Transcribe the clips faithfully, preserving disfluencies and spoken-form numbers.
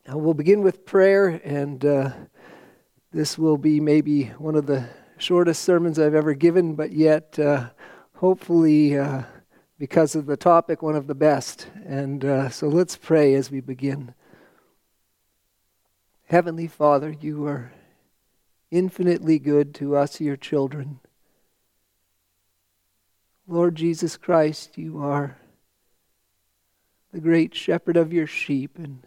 Uh, we'll begin with prayer, and uh, this will be maybe one of the shortest sermons I've ever given, but yet uh, hopefully, uh, because of the topic, one of the best. And uh, so let's pray as we begin. Heavenly Father, you are infinitely good to us, your children. Lord Jesus Christ, you are the great shepherd of your sheep, and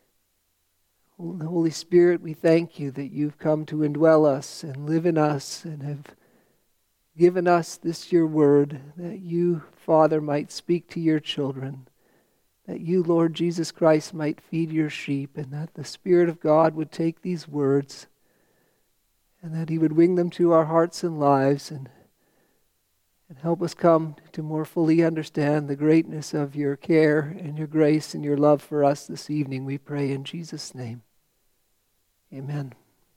Holy Spirit, we thank you that you've come to indwell us and live in us and have given us this your word, that you, Father, might speak to your children, that you, Lord Jesus Christ, might feed your sheep, and that the Spirit of God would take these words and that he would wing them to our hearts and lives and, and help us come to more fully understand the greatness of your care and your grace and your love for us this evening. We pray in Jesus' name. Amen.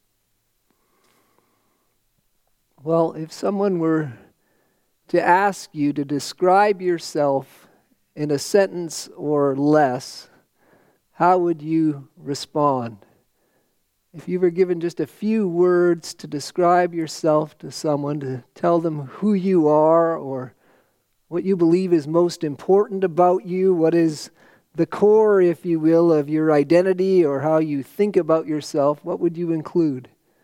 Well, if someone were to ask you to describe yourself in a sentence or less, how would you respond? If you were given just a few words to describe yourself to someone, to tell them who you are or what you believe is most important about you, what is the core, if you will, of your identity or how you think about yourself, what would you include?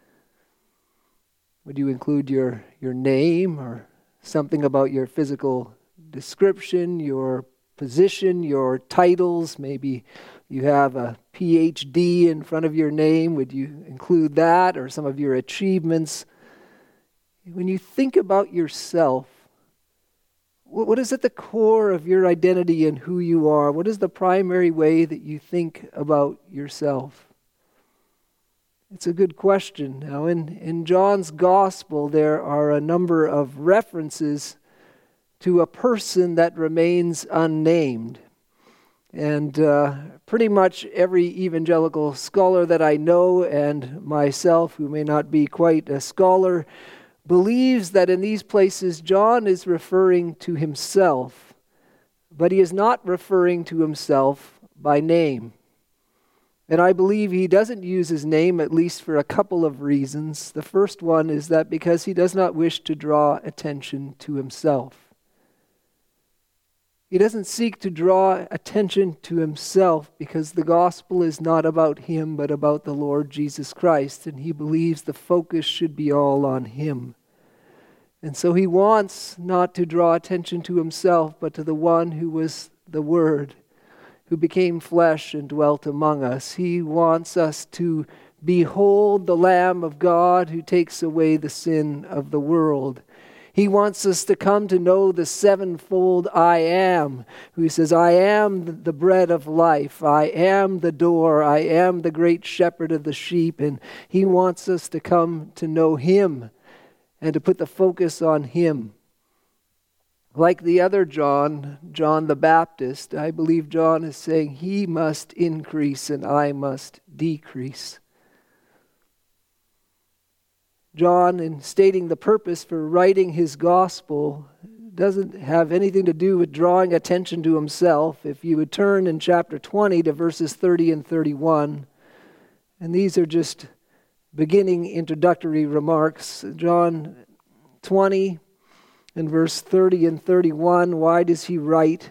Would you include your, your name or something about your physical description, your position, your titles? Maybe you have a P H D in front of your name. Would you include that, or some of your achievements? When you think about yourself, what is at the core of your identity and who you are? What is the primary way that you think about yourself? It's a good question. Now, in, in John's Gospel, there are a number of references to a person that remains unnamed. And uh, pretty much every evangelical scholar that I know, and myself, who may not be quite a scholar, believes that in these places John is referring to himself, but he is not referring to himself by name. And I believe he doesn't use his name, at least for a couple of reasons. The first one is that because he does not wish to draw attention to himself. He doesn't seek to draw attention to himself because the gospel is not about him but about the Lord Jesus Christ, and he believes the focus should be all on him. And so he wants not to draw attention to himself but to the one who was the Word, who became flesh and dwelt among us. He wants us to behold the Lamb of God who takes away the sin of the world. He wants us to come to know the sevenfold I am, who says, I am the bread of life, I am the door, I am the great shepherd of the sheep, and he wants us to come to know him and to put the focus on him. Like the other John, John the Baptist, I believe John is saying he must increase and I must decrease. John, in stating the purpose for writing his gospel, doesn't have anything to do with drawing attention to himself. If you would turn in chapter twenty to verses thirty and thirty-one, and these are just beginning introductory remarks. John twenty and verse thirty and thirty-one, why does he write?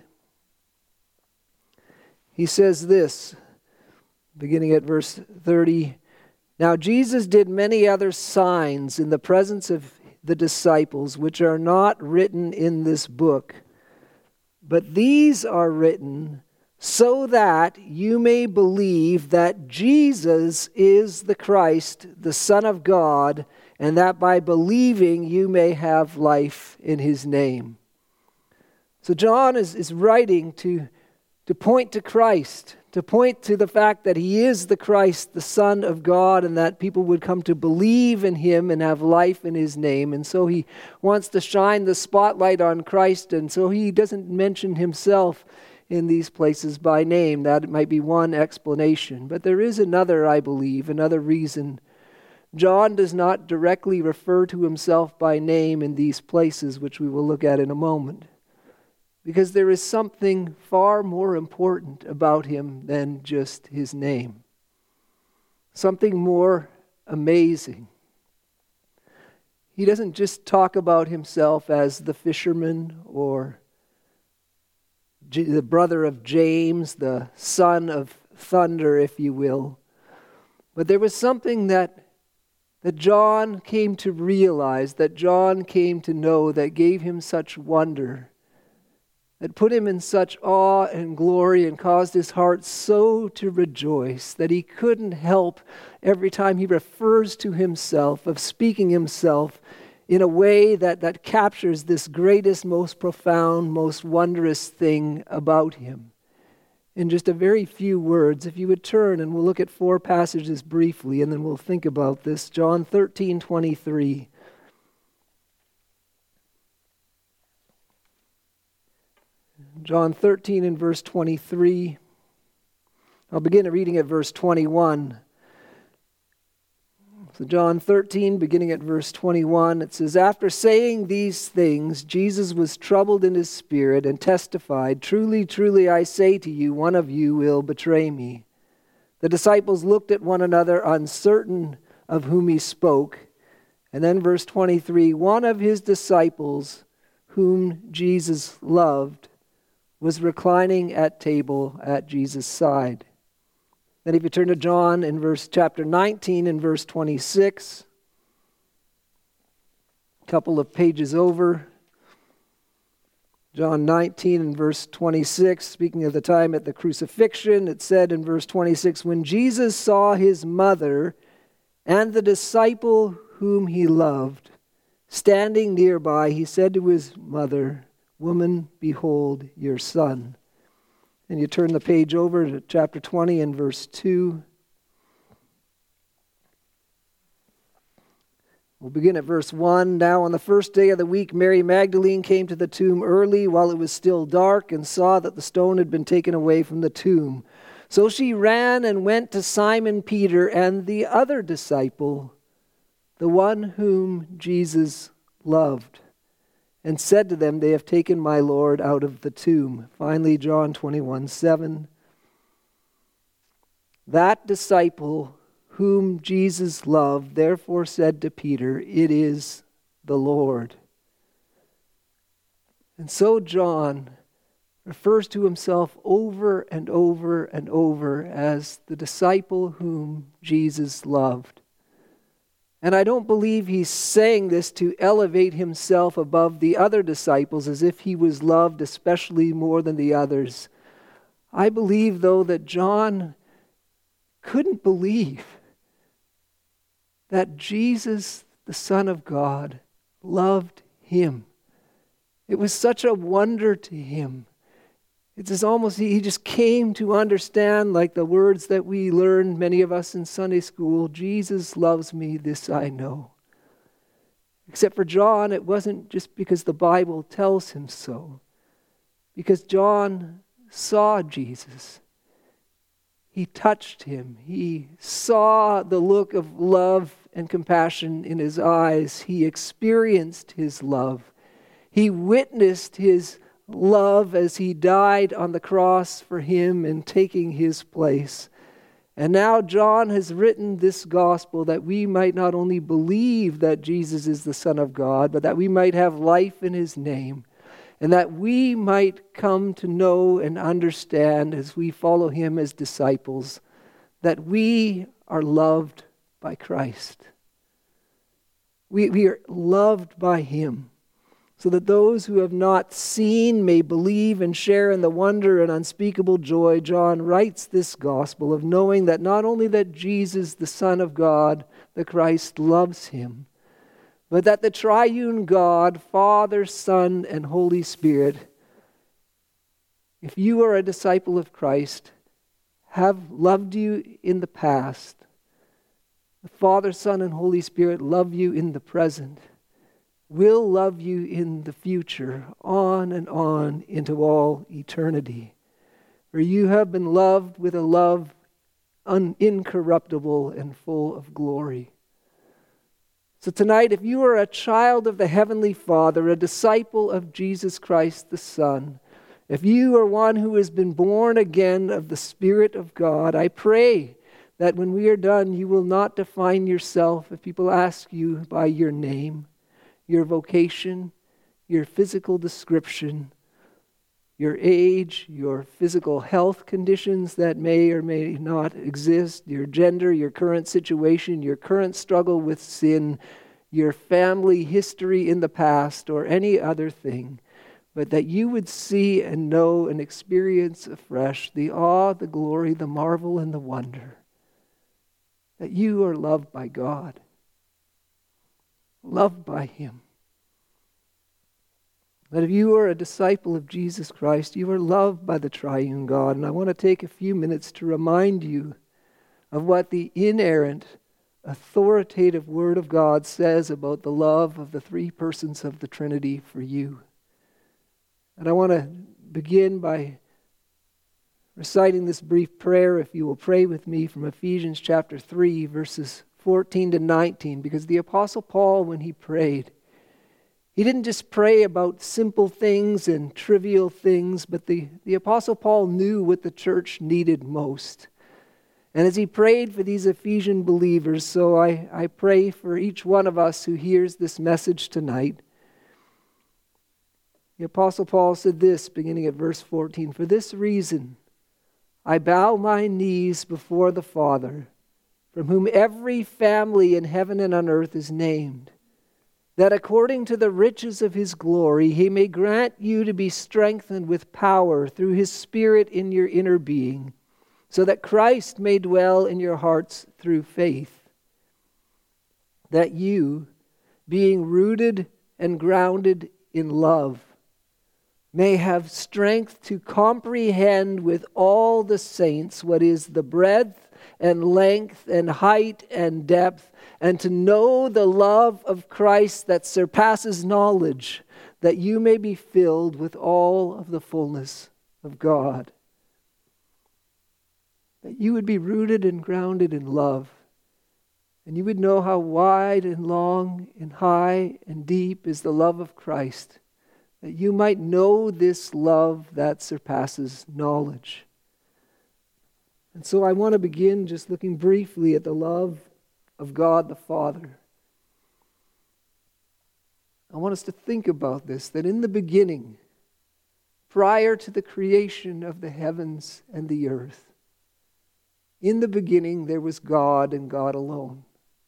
He says this, beginning at verse thirty, Now Jesus did many other signs in the presence of the disciples, which are not written in this book. But these are written so that you may believe that Jesus is the Christ, the Son of God, and that by believing you may have life in his name. So John is, is writing to, to point to Christ, to point to the fact that he is the Christ, the Son of God, and that people would come to believe in him and have life in his name. And so he wants to shine the spotlight on Christ, and so he doesn't mention himself in these places by name. That might be one explanation. But there is another, I believe, another reason. John does not directly refer to himself by name in these places, which we will look at in a moment. Because there is something far more important about him than just his name. something more amazing. He doesn't just talk about himself as the fisherman or the brother of James, the son of thunder, if you will. But there was something that, that John came to realize, that John came to know, that gave him such wonder, that put him in such awe and glory and caused his heart so to rejoice that he couldn't help, every time he refers to himself, of speaking himself in a way that, that captures this greatest, most profound, most wondrous thing about him. In just a very few words, if you would turn, and we'll look at four passages briefly, and then we'll think about this. John thirteen twenty-three. John thirteen and verse twenty-three. I'll begin reading at verse twenty-one. So John thirteen, beginning at verse twenty-one, it says, "After saying these things, Jesus was troubled in his spirit and testified, 'Truly, truly, I say to you, one of you will betray me.' The disciples looked at one another, uncertain of whom he spoke." And then verse twenty-three, "One of his disciples, whom Jesus loved, was reclining at table at Jesus' side." Then if you turn to John in verse chapter nineteen and verse twenty-six, a couple of pages over, John nineteen and verse twenty-six, speaking of the time at the crucifixion, it said in verse twenty-six, "When Jesus saw his mother and the disciple whom he loved standing nearby, he said to his mother, 'Woman, behold your son.'" And you turn the page over to chapter twenty and verse two. We'll begin at verse one. "Now on the first day of the week, Mary Magdalene came to the tomb early while it was still dark and saw that the stone had been taken away from the tomb. So she ran and went to Simon Peter and the other disciple, the one whom Jesus loved, and said to them, 'They have taken my Lord out of the tomb.'" Finally, John twenty-one seven. "That disciple whom Jesus loved therefore said to Peter, 'It is the Lord.'" And so John refers to himself over and over and over as the disciple whom Jesus loved. And I don't believe he's saying this to elevate himself above the other disciples as if he was loved especially more than the others. I believe, though, that John couldn't believe that Jesus, the Son of God, loved him. It was such a wonder to him. It's as almost, he just came to understand, like the words that we learned, many of us in Sunday school, "Jesus loves me, this I know." Except for John, it wasn't just because the Bible tells him so. Because John saw Jesus. He touched him. He saw the look of love and compassion in his eyes. He experienced his love. He witnessed his love as he died on the cross for him and taking his place. And now John has written this gospel that we might not only believe that Jesus is the Son of God, but that we might have life in his name, and that we might come to know and understand as we follow him as disciples that we are loved by Christ. We, we are loved by him, so that those who have not seen may believe and share in the wonder and unspeakable joy. John writes this gospel of knowing that not only that Jesus, the Son of God, the Christ, loves him, but that the triune God, Father, Son, and Holy Spirit, if you are a disciple of Christ, have loved you in the past. The Father, Son, and Holy Spirit love you in the present, will love you in the future, on and on into all eternity. For you have been loved with a love un- incorruptible and full of glory. So tonight, if you are a child of the Heavenly Father, a disciple of Jesus Christ the Son, if you are one who has been born again of the Spirit of God, I pray that when we are done, you will not define yourself if people ask you by your name, your vocation, your physical description, your age, your physical health conditions that may or may not exist, your gender, your current situation, your current struggle with sin, your family history in the past, or any other thing, but that you would see and know and experience afresh the awe, the glory, the marvel, and the wonder that you are loved by God, loved by Him. That if you are a disciple of Jesus Christ, you are loved by the triune God. And I want to take a few minutes to remind you of what the inerrant, authoritative Word of God says about the love of the three persons of the Trinity for you. And I want to begin by reciting this brief prayer, if you will pray with me, from Ephesians chapter three, verses fourteen to nineteen, because the Apostle Paul, when he prayed, he didn't just pray about simple things and trivial things, but the, the Apostle Paul knew what the church needed most. And as he prayed for these Ephesian believers, so I, I pray for each one of us who hears this message tonight. The Apostle Paul said this, beginning at verse fourteen, "For this reason I bow my knees before the Father, from whom every family in heaven and on earth is named, that according to the riches of His glory He may grant you to be strengthened with power through His Spirit in your inner being, so that Christ may dwell in your hearts through faith, that you, being rooted and grounded in love, may have strength to comprehend with all the saints what is the breadth and length and height and depth, and to know the love of Christ that surpasses knowledge, that you may be filled with all of the fullness of God." That you would be rooted and grounded in love, and you would know how wide and long and high and deep is the love of Christ, that you might know this love that surpasses knowledge. And so I want to begin just looking briefly at the love of God the Father. I want us to think about this, that in the beginning, prior to the creation of the heavens and the earth, in the beginning there was God and God alone.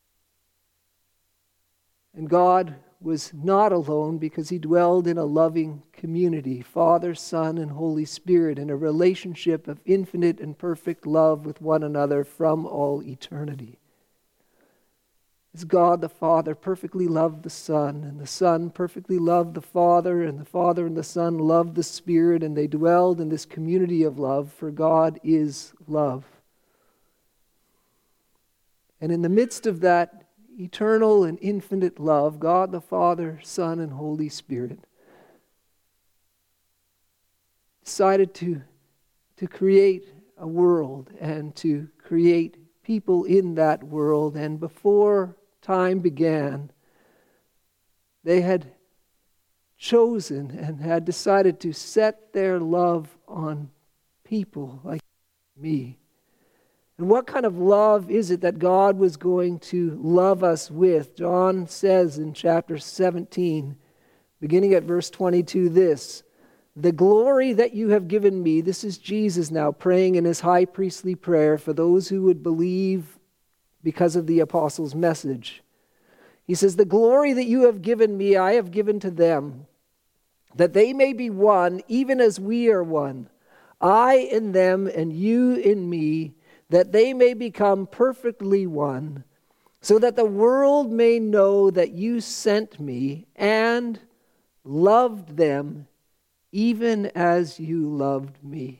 And God was not alone because He dwelled in a loving community, Father, Son, and Holy Spirit, in a relationship of infinite and perfect love with one another from all eternity. As God the Father perfectly loved the Son, and the Son perfectly loved the Father, and the Father and the Son loved the Spirit, and they dwelled in this community of love, for God is love. And in the midst of that eternal and infinite love, God the Father, Son, and Holy Spirit decided to, to create a world and to create people in that world. And before time began, they had chosen and had decided to set their love on people like me. And what kind of love is it that God was going to love us with? John says in chapter seventeen, beginning at verse twenty-two, this: "The glory that you have given me," this is Jesus now praying in His high priestly prayer for those who would believe because of the apostles' message. He says, "The glory that you have given me, I have given to them, that they may be one, even as we are one. I in them and you in me, that they may become perfectly one, so that the world may know that you sent me and loved them even as you loved me."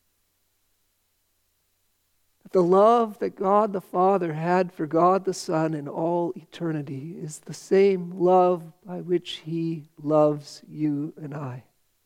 The love that God the Father had for God the Son in all eternity is the same love by which He loves you and I.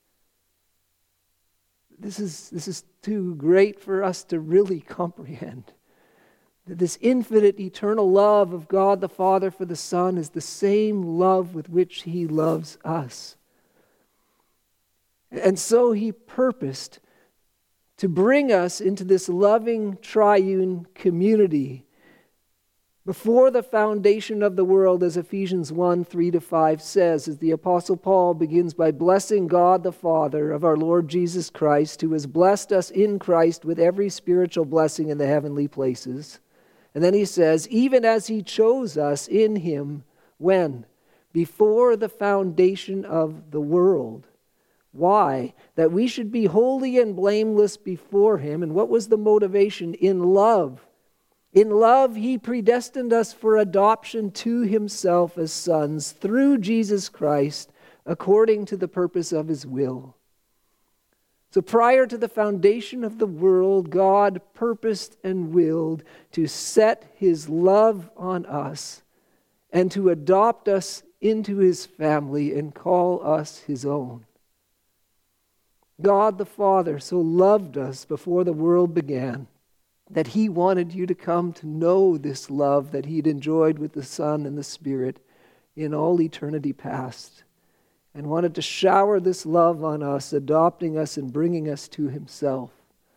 This is, this is too great for us to really comprehend. That this infinite, eternal love of God the Father for the Son is the same love with which He loves us. And so He purposed to bring us into this loving triune community before the foundation of the world, as Ephesians one, three to five says, as the Apostle Paul begins by blessing God the Father of our Lord Jesus Christ, who has blessed us in Christ with every spiritual blessing in the heavenly places. And then he says, even as he chose us in him, when? Before the foundation of the world. Why? That we should be holy and blameless before him. And what was the motivation? In love. In love, he predestined us for adoption to himself as sons through Jesus Christ, according to the purpose of his will. So prior to the foundation of the world, God purposed and willed to set his love on us and to adopt us into his family and call us his own. God the Father so loved us before the world began that he wanted you to come to know this love that he'd enjoyed with the Son and the Spirit in all eternity past, and wanted to shower this love on us, adopting us and bringing us to himself.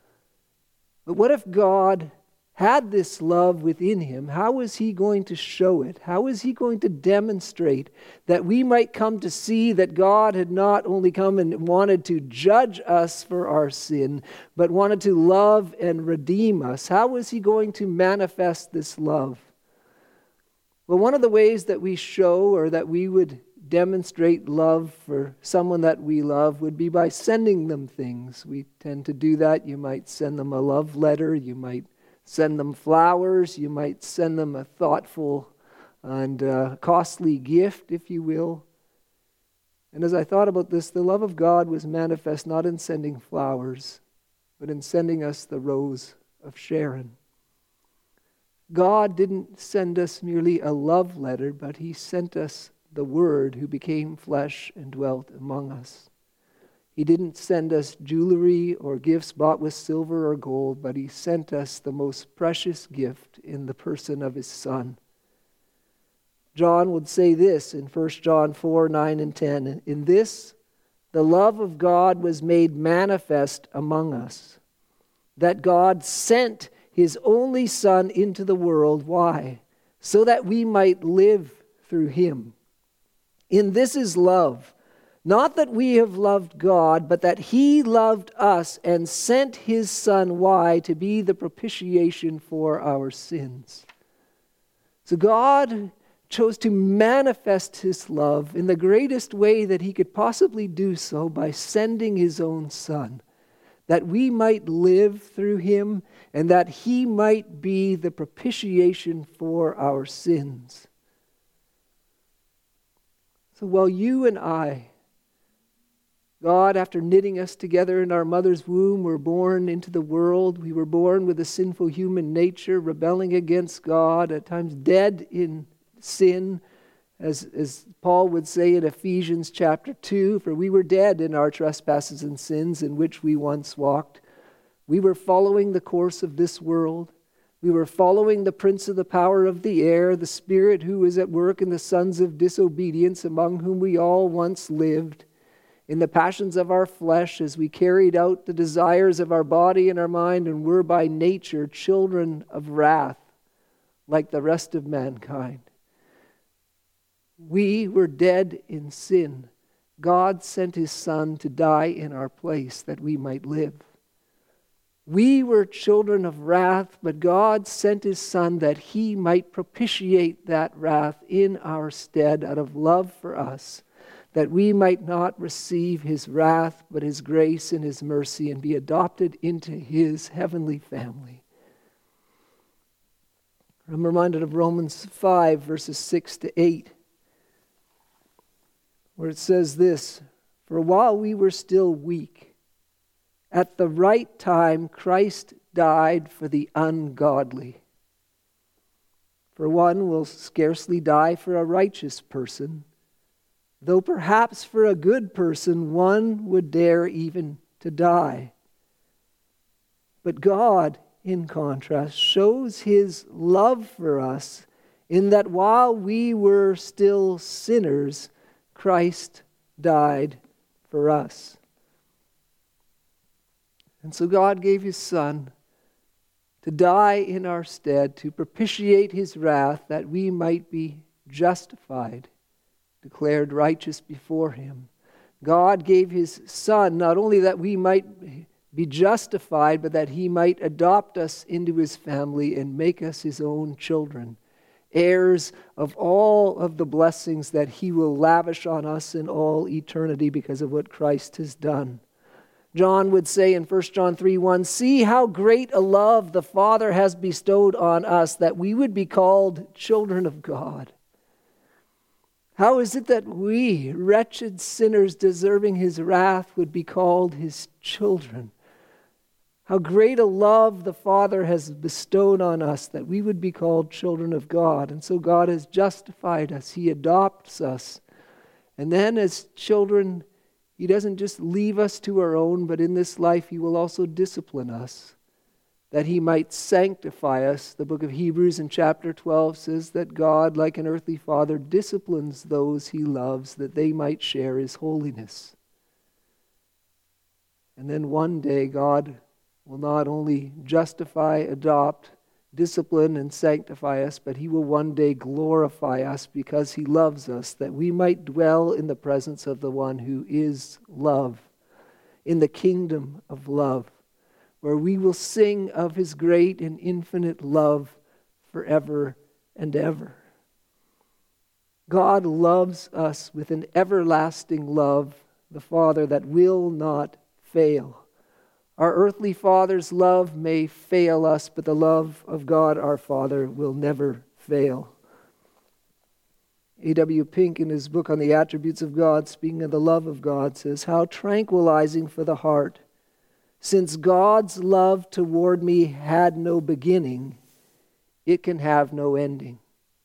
But what if God had this love within him? How is he going to show it? How is he going to demonstrate that we might come to see that God had not only come and wanted to judge us for our sin, but wanted to love and redeem us? How is he going to manifest this love? Well, one of the ways that we show, or that we would demonstrate love for someone that we love, would be by sending them things. We tend to do that. You might send them a love letter. You might send them flowers. You might send them a thoughtful and uh, costly gift, if you will. And as I thought about this, the love of God was manifest not in sending flowers, but in sending us the rose of Sharon. God didn't send us merely a love letter, but he sent us the Word who became flesh and dwelt among us. He didn't send us jewelry or gifts bought with silver or gold, but he sent us the most precious gift in the person of his Son. John would say this in First John four, nine and ten. In this, the love of God was made manifest among us, that God sent his only Son into the world. Why? So that we might live through him. In this is love. Not that we have loved God, but that he loved us and sent his Son. Why? To be the propitiation for our sins. So God chose to manifest his love in the greatest way that he could possibly do so by sending his own Son, that we might live through him and that he might be the propitiation for our sins. So while you and I, God, after knitting us together in our mother's womb, were born into the world. We were born with a sinful human nature, rebelling against God, at times dead in sin, as, as Paul would say in Ephesians chapter two, for we were dead in our trespasses and sins in which we once walked. We were following the course of this world. We were following the prince of the power of the air, the spirit who is at work in the sons of disobedience, among whom we all once lived, in the passions of our flesh, as we carried out the desires of our body and our mind, and were by nature children of wrath, like the rest of mankind. We were dead in sin. God sent his Son to die in our place that we might live. We were children of wrath, but God sent his Son that he might propitiate that wrath in our stead out of love for us, that we might not receive his wrath, but his grace and his mercy, and be adopted into his heavenly family. I'm reminded of Romans five, verses six to eight, where it says this, "For while we were still weak, at the right time Christ died for the ungodly. For one will scarcely die for a righteous person, though perhaps for a good person one would dare even to die. But God, in contrast, shows his love for us in that while we were still sinners, Christ died for us." And so God gave his Son to die in our stead, to propitiate his wrath, that we might be justified, declared righteous before him. God gave his Son not only that we might be justified, but that he might adopt us into his family and make us his own children, heirs of all of the blessings that he will lavish on us in all eternity because of what Christ has done. John would say in First John three one, "See how great a love the Father has bestowed on us, that we would be called children of God." How is it that we, wretched sinners deserving his wrath, would be called his children? How great a love the Father has bestowed on us, that we would be called children of God. And so God has justified us. He adopts us. And then as children, he doesn't just leave us to our own, but in this life he will also discipline us, that he might sanctify us. The book of Hebrews in chapter twelve says that God, like an earthly father, disciplines those he loves, that they might share his holiness. And then one day God will not only justify, adopt, discipline, and sanctify us, but he will one day glorify us because he loves us, that we might dwell in the presence of the one who is love, in the kingdom of love, where we will sing of his great and infinite love forever and ever. God loves us with an everlasting love, the Father, that will not fail. Our earthly father's love may fail us, but the love of God our Father will never fail. A W Pink, in his book on the attributes of God, speaking of the love of God, says, "How tranquilizing for the heart. Since God's love toward me had no beginning, it can have no ending.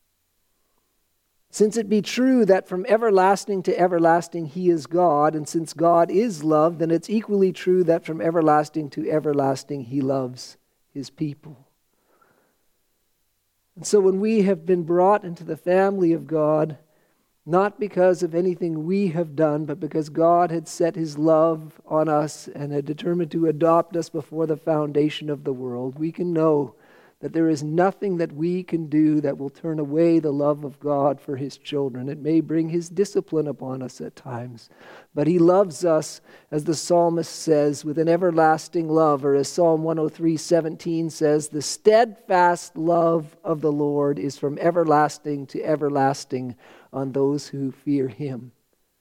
Since it be true that from everlasting to everlasting he is God, and since God is love, then it's equally true that from everlasting to everlasting he loves his people." And so when we have been brought into the family of God, not because of anything we have done, but because God had set his love on us and had determined to adopt us before the foundation of the world, we can know that there is nothing that we can do that will turn away the love of God for his children. It may bring his discipline upon us at times, but he loves us, as the psalmist says, with an everlasting love, or as Psalm one oh three seventeen says, "The steadfast love of the Lord is from everlasting to everlasting on those who fear him."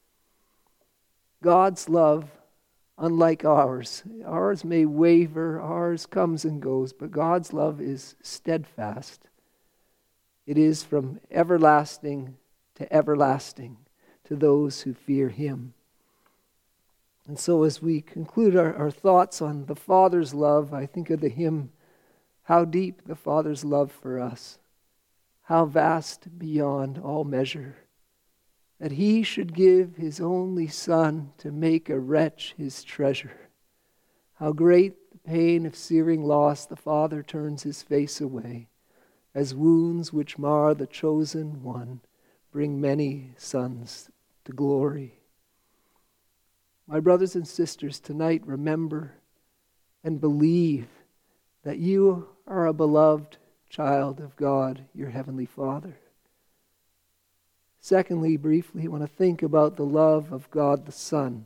God's love, unlike ours, ours may waver, ours comes and goes, but God's love is steadfast. It is from everlasting to everlasting to those who fear him. And so as we conclude our, our thoughts on the Father's love, I think of the hymn, "How deep the Father's love for us, how vast beyond all measure, that he should give his only Son to make a wretch his treasure. How great the pain of searing loss, the Father turns his face away, as wounds which mar the chosen one bring many sons to glory." My brothers and sisters, tonight remember and believe that you are a beloved child of God, your Heavenly Father. Secondly, briefly, I want to think about the love of God the Son.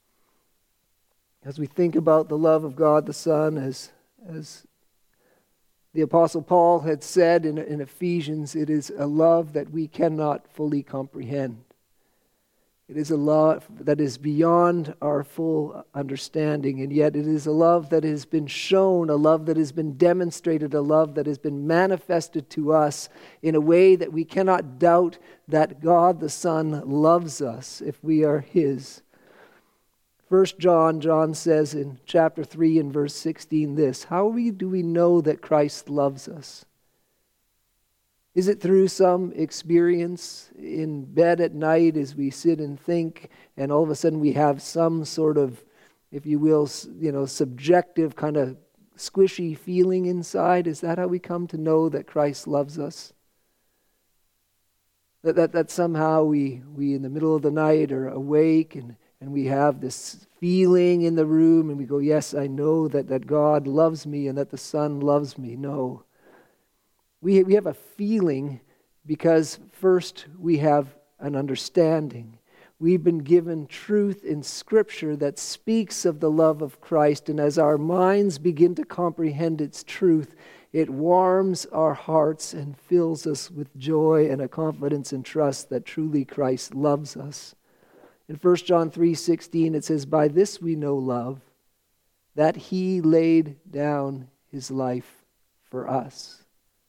As we think about the love of God the Son, as, as the Apostle Paul had said in, in Ephesians, it is a love that we cannot fully comprehend. It is a love that is beyond our full understanding, and yet it is a love that has been shown, a love that has been demonstrated, a love that has been manifested to us in a way that we cannot doubt that God the Son loves us if we are his. First John, John says in chapter three and verse sixteen this, "How we, do we know that Christ loves us? Is it through some experience in bed at night as we sit and think, and all of a sudden we have some sort of, if you will, you know, subjective kind of squishy feeling inside? Is that how we come to know that Christ loves us? That that, that somehow we, we in the middle of the night are awake and, and we have this feeling in the room and we go, yes, I know that, that God loves me and that the Son loves me. No. We, we have a feeling because first we have an understanding. We've been given truth in Scripture that speaks of the love of Christ, and as our minds begin to comprehend its truth, it warms our hearts and fills us with joy and a confidence and trust that truly Christ loves us. In First John three sixteen it says, "By this we know love, that He laid down His life for us."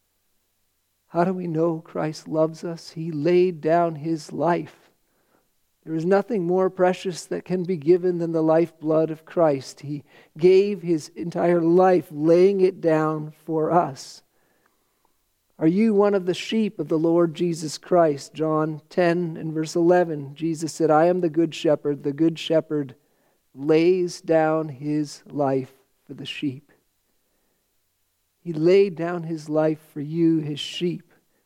How do we know Christ loves us? He laid down His life. There is nothing more precious that can be given than the lifeblood of Christ. He gave His entire life, laying it down for us. Are you one of the sheep of the Lord Jesus Christ? John ten and verse eleven, Jesus said, "I am the good shepherd. The good shepherd lays down his life for the sheep." He laid down His life for you, His sheep.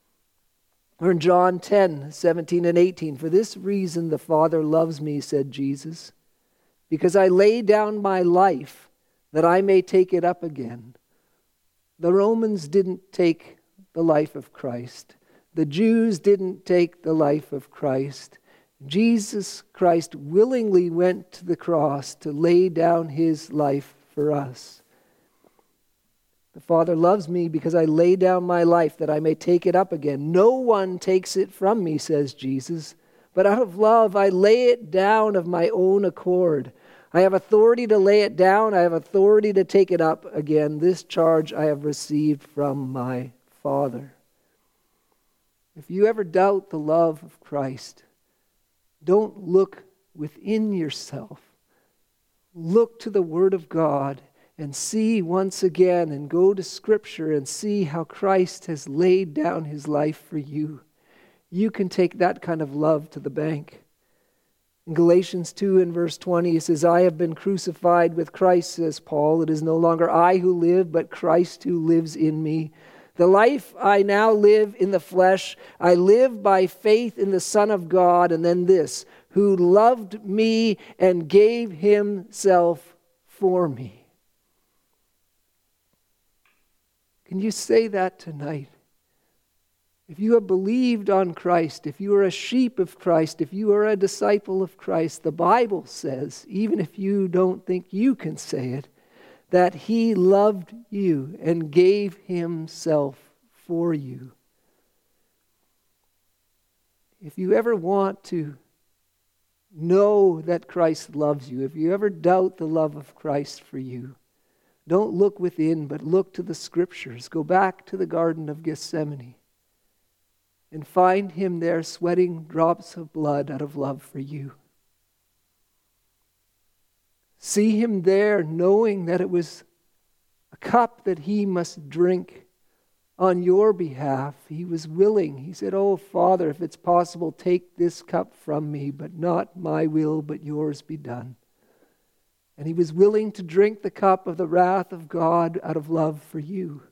Or in John ten, seventeen and eighteen, "For this reason the Father loves me," said Jesus, "because I lay down my life that I may take it up again." The Romans didn't take the life of Christ. The Jews didn't take the life of Christ. Jesus Christ willingly went to the cross to lay down His life for us. The Father loves me because I lay down my life that I may take it up again. No one takes it from me, says Jesus, but out of love I lay it down of my own accord. I have authority to lay it down. I have authority to take it up again. This charge I have received from my Father. If you ever doubt the love of Christ, don't look within yourself. Look to the Word of God and see once again and go to Scripture and see how Christ has laid down His life for you. You can take that kind of love to the bank. In Galatians two and verse twenty, it says, "I have been crucified with Christ," says Paul. "It is no longer I who live, but Christ who lives in me. The life I now live in the flesh, I live by faith in the Son of God," and then this, "who loved me and gave Himself for me." Can you say that tonight? If you have believed on Christ, if you are a sheep of Christ, if you are a disciple of Christ, the Bible says, even if you don't think you can say it, that He loved you and gave Himself for you. If you ever want to know that Christ loves you, if you ever doubt the love of Christ for you, don't look within, but look to the Scriptures. Go back to the Garden of Gethsemane and find Him there sweating drops of blood out of love for you. See Him there knowing that it was a cup that He must drink on your behalf. He was willing. He said, "Oh, Father, if it's possible, take this cup from me, but not my will, but yours be done." And He was willing to drink the cup of the wrath of God out of love for you.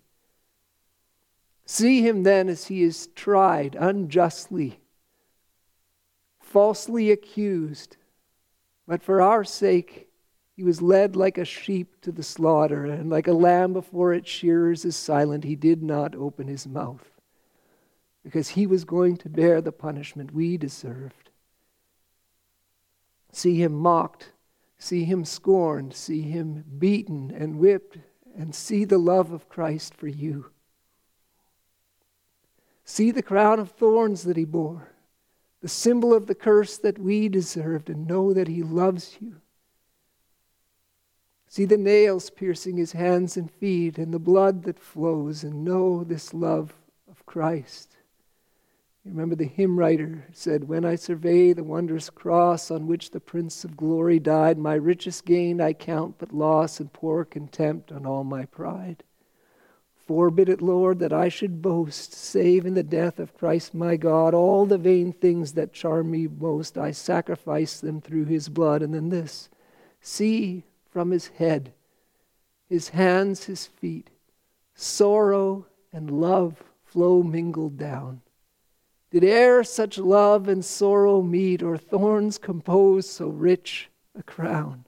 See Him then as He is tried unjustly, falsely accused, but for our sake He was led like a sheep to the slaughter, and like a lamb before its shearers is silent, He did not open His mouth, because He was going to bear the punishment we deserved. See Him mocked, see Him scorned, see Him beaten and whipped, and see the love of Christ for you. See the crown of thorns that He bore, the symbol of the curse that we deserved, and know that He loves you. See the nails piercing His hands and feet, and the blood that flows, and know this love of Christ. You remember the hymn writer said, "When I survey the wondrous cross on which the Prince of Glory died, my richest gain I count but loss, and pour contempt on all my pride. Forbid it, Lord, that I should boast, save in the death of Christ my God. All the vain things that charm me most, I sacrifice them through His blood." And then this, "See from His head, His hands, His feet, sorrow and love flow mingled down. Did e'er such love and sorrow meet, or thorns compose so rich a crown?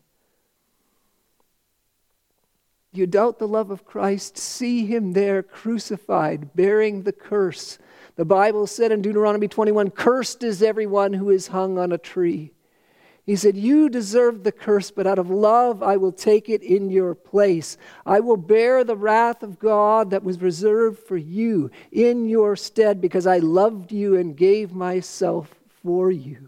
Do you doubt the love of Christ? See him there crucified, bearing the curse. The Bible said in Deuteronomy twenty-one, "Cursed is everyone who is hung on a tree." He said, "You deserve the curse, but out of love I will take it in your place. I will bear the wrath of God that was reserved for you in your stead, because I loved you and gave myself for you."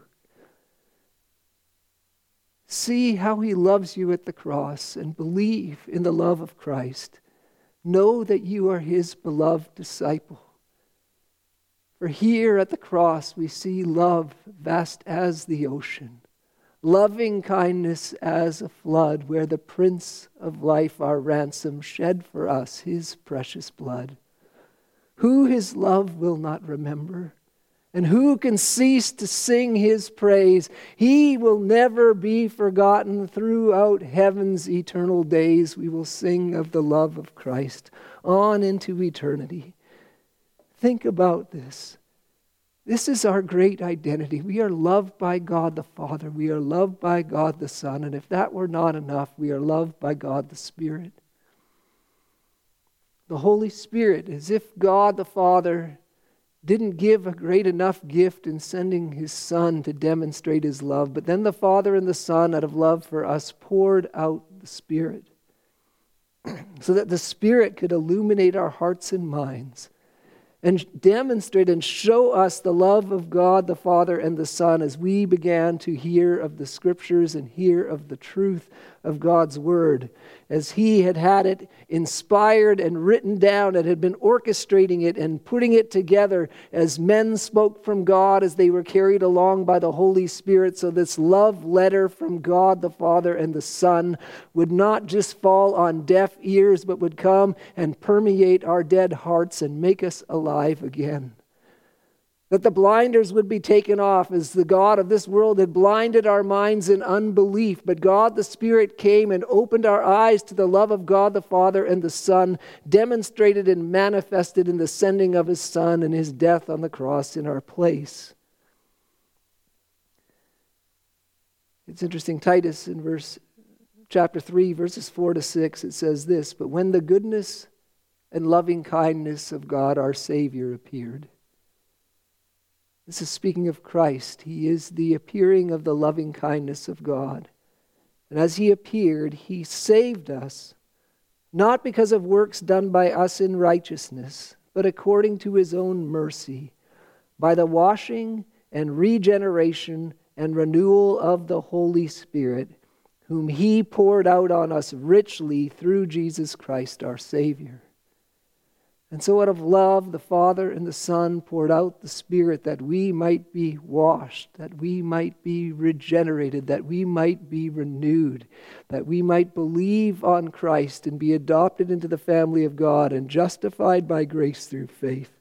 See how he loves you at the cross and believe in the love of Christ. Know that you are his beloved disciple. For here at the cross we see love vast as the ocean, loving kindness as a flood, where the Prince of Life, our ransom, shed for us his precious blood. Who his love will not remember? And who can cease to sing his praise? He will never be forgotten. Throughout heaven's eternal days we will sing of the love of Christ on into eternity. Think about this. This is our great identity. We are loved by God the Father. We are loved by God the Son. And if that were not enough, we are loved by God the Spirit. The Holy Spirit, as if God the Father didn't give a great enough gift in sending his Son to demonstrate his love, but then the Father and the Son, out of love for us, poured out the Spirit so that the Spirit could illuminate our hearts and minds and demonstrate and show us the love of God the Father and the Son as we began to hear of the Scriptures and hear of the truth of God's Word, as he had had it inspired and written down and had been orchestrating it and putting it together as men spoke from God as they were carried along by the Holy Spirit. So this love letter from God the Father and the Son would not just fall on deaf ears, but would come and permeate our dead hearts and make us alive again. That the blinders would be taken off, as the God of this world had blinded our minds in unbelief. But God the Spirit came and opened our eyes to the love of God the Father and the Son, demonstrated and manifested in the sending of his Son and his death on the cross in our place. It's interesting, Titus in verse chapter three, verses four to six, it says this, "But when the goodness and loving kindness of God our Savior appeared." This is speaking of Christ. He is the appearing of the loving kindness of God. And as he appeared, he saved us, not because of works done by us in righteousness, but according to his own mercy, by the washing and regeneration and renewal of the Holy Spirit, whom he poured out on us richly through Jesus Christ our Savior. And so out of love, the Father and the Son poured out the Spirit that we might be washed, that we might be regenerated, that we might be renewed, that we might believe on Christ and be adopted into the family of God and justified by grace through faith.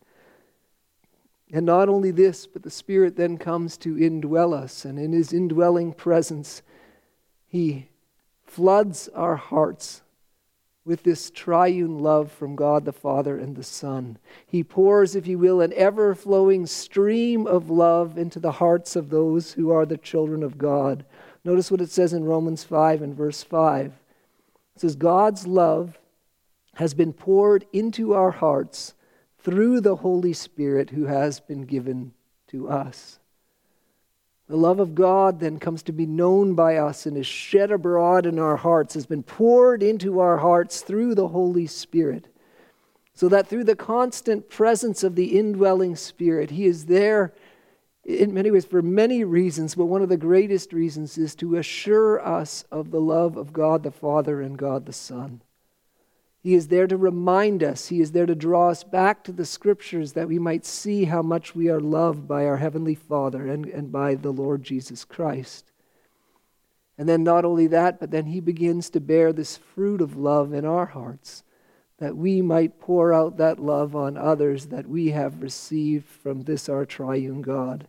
And not only this, but the Spirit then comes to indwell us, and in his indwelling presence, he floods our hearts with this triune love from God the Father and the Son. He pours, if you will, an ever-flowing stream of love into the hearts of those who are the children of God. Notice what it says in Romans five and verse five. It says, "God's love has been poured into our hearts through the Holy Spirit who has been given to us." The love of God then comes to be known by us and is shed abroad in our hearts, has been poured into our hearts through the Holy Spirit. So that through the constant presence of the indwelling Spirit, he is there in many ways for many reasons, but one of the greatest reasons is to assure us of the love of God the Father and God the Son. He is there to remind us. He is there to draw us back to the Scriptures that we might see how much we are loved by our Heavenly Father and, and by the Lord Jesus Christ. And then not only that, but then he begins to bear this fruit of love in our hearts, that we might pour out that love on others that we have received from this our triune God.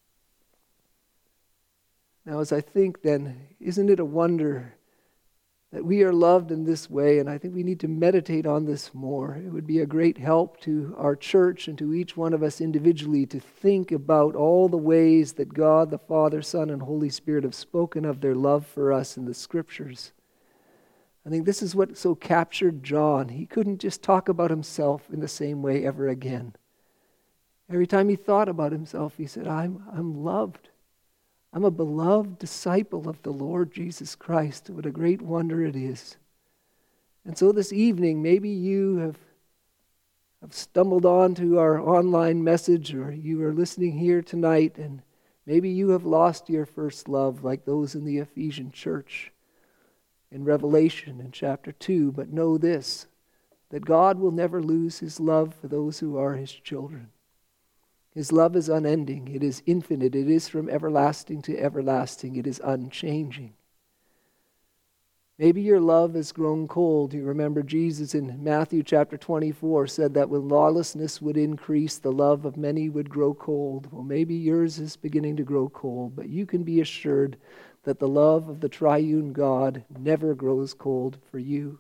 Now, as I think then, isn't it a wonder that we are loved in this way, and I think we need to meditate on this more. It would be a great help to our church and to each one of us individually to think about all the ways that God, the Father, Son, and Holy Spirit have spoken of their love for us in the Scriptures. I think this is what so captured John. He couldn't just talk about himself in the same way ever again. Every time he thought about himself, he said, I'm, I'm loved. I'm a beloved disciple of the Lord Jesus Christ. What a great wonder it is. And so this evening, maybe you have, have stumbled on to our online message, or you are listening here tonight, and maybe you have lost your first love like those in the Ephesian church in Revelation in chapter two. But know this, that God will never lose his love for those who are his children. His love is unending. It is infinite. It is from everlasting to everlasting. It is unchanging. Maybe your love has grown cold. You remember Jesus in Matthew chapter twenty-four said that when lawlessness would increase, the love of many would grow cold. Well, maybe yours is beginning to grow cold, but you can be assured that the love of the triune God never grows cold for you.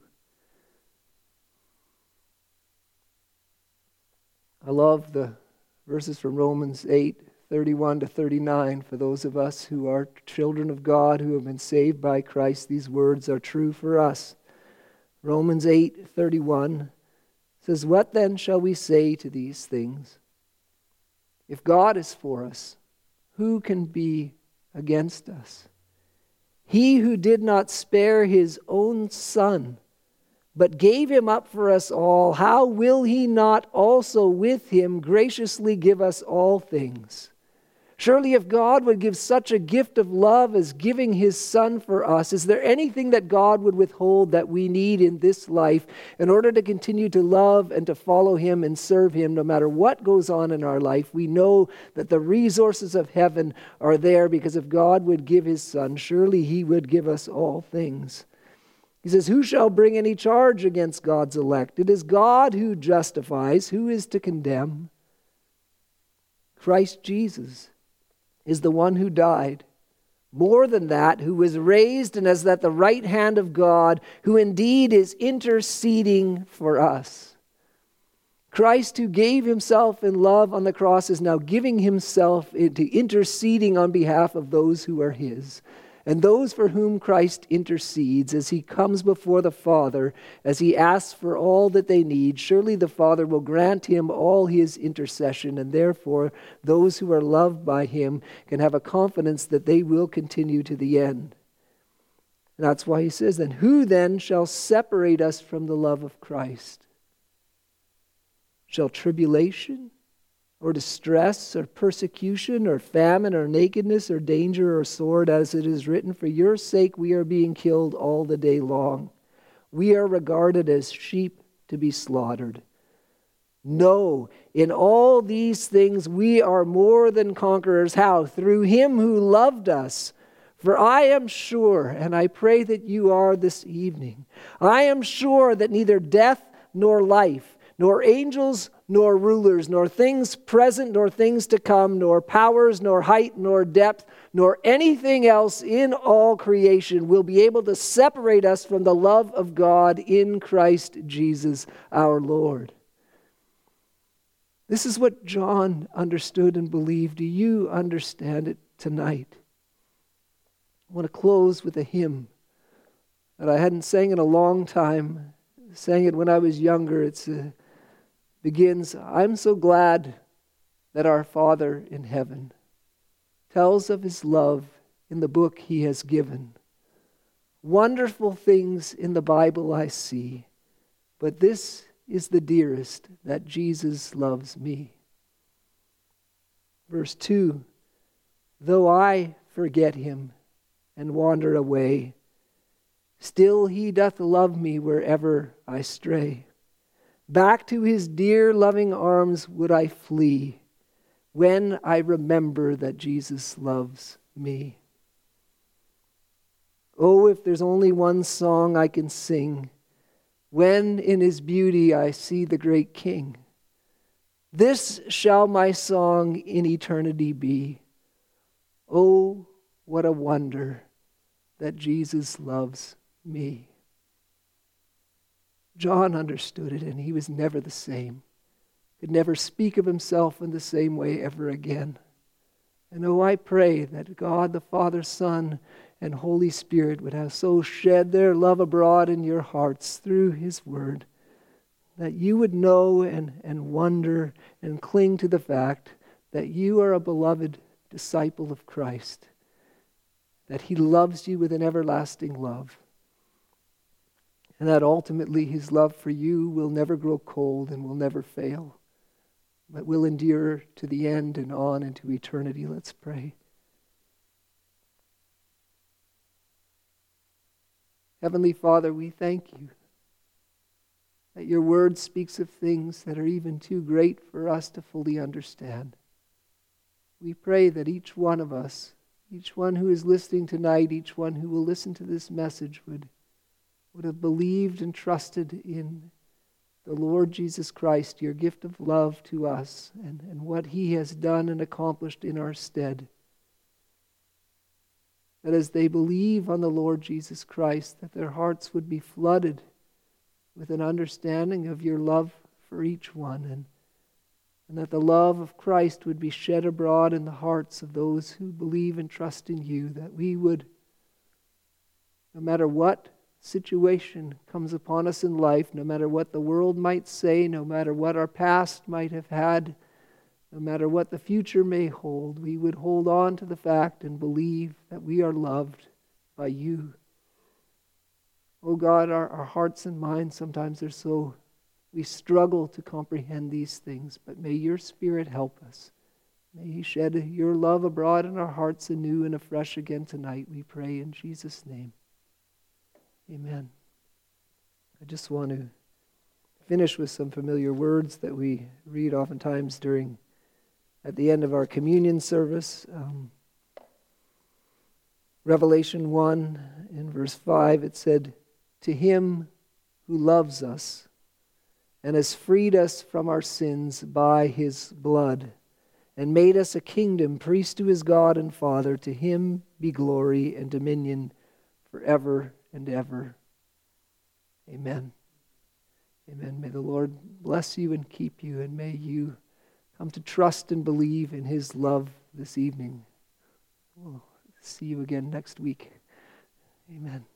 I love the verses from Romans eight, thirty-one to thirty-nine. For those of us who are children of God, who have been saved by Christ, these words are true for us. Romans eight, thirty-one says, "What then shall we say to these things? If God is for us, who can be against us? He who did not spare his own Son, but gave him up for us all, how will he not also with him graciously give us all things? Surely if God would give such a gift of love as giving his Son for us, is there anything that God would withhold that we need in this life in order to continue to love and to follow him and serve him no matter what goes on in our life? We know that the resources of heaven are there, because if God would give his Son, surely he would give us all things. He says, who shall bring any charge against God's elect? It is God who justifies. Who is to condemn? Christ Jesus is the one who died. More than that, who was raised and is at the right hand of God, who indeed is interceding for us. Christ, who gave himself in love on the cross, is now giving himself into interceding on behalf of those who are his. And those for whom Christ intercedes as he comes before the Father, as he asks for all that they need, surely the Father will grant him all his intercession, and therefore those who are loved by him can have a confidence that they will continue to the end. And that's why he says, then who then shall separate us from the love of Christ? Shall tribulation, or distress, or persecution, or famine, or nakedness, or danger, or sword, as it is written, for your sake we are being killed all the day long. We are regarded as sheep to be slaughtered. No, in all these things we are more than conquerors. How? Through him who loved us. For I am sure, and I pray that you are this evening, I am sure that neither death nor life, nor angels, nor rulers, nor things present, nor things to come, nor powers, nor height, nor depth, nor anything else in all creation will be able to separate us from the love of God in Christ Jesus our Lord. This is what John understood and believed. Do you understand it tonight? I want to close with a hymn that I hadn't sang in a long time. I sang it when I was younger. It's a begins, I'm so glad that our Father in heaven tells of his love in the book he has given. Wonderful things in the Bible I see, but this is the dearest, that Jesus loves me. Verse two, though I forget him and wander away, still he doth love me wherever I stray. Back to his dear loving arms would I flee when I remember that Jesus loves me. Oh, if there's only one song I can sing when in his beauty I see the great King. This shall my song in eternity be. Oh, what a wonder that Jesus loves me. John understood it, and he was never the same. Could never speak of himself in the same way ever again. And oh, I pray that God, the Father, Son, and Holy Spirit would have so shed their love abroad in your hearts through His Word, that you would know and, and wonder and cling to the fact that you are a beloved disciple of Christ, that He loves you with an everlasting love, and that ultimately His love for you will never grow cold and will never fail, but will endure to the end and on into eternity. Let's pray. Heavenly Father, we thank you that your word speaks of things that are even too great for us to fully understand. We pray that each one of us, each one who is listening tonight, each one who will listen to this message would, would have believed and trusted in the Lord Jesus Christ, your gift of love to us, and, and what He has done and accomplished in our stead. That as they believe on the Lord Jesus Christ, that their hearts would be flooded with an understanding of your love for each one, and, and that the love of Christ would be shed abroad in the hearts of those who believe and trust in you, that we would, no matter what situation comes upon us in life, no matter what the world might say, no matter what our past might have had, no matter what the future may hold, we would hold on to the fact and believe that we are loved by you. Oh God, our, our hearts and minds sometimes are so, we struggle to comprehend these things, but may your Spirit help us. May He shed your love abroad in our hearts anew and afresh again tonight, we pray in Jesus' name. Amen. I just want to finish with some familiar words that we read oftentimes during, at the end of our communion service. Um, Revelation one, in verse five, it said, "To Him who loves us and has freed us from our sins by His blood and made us a kingdom, priest to His God and Father, to Him be glory and dominion forever and ever. Amen." Amen. May the Lord bless you and keep you, and may you come to trust and believe in His love this evening. We'll see you again next week. Amen.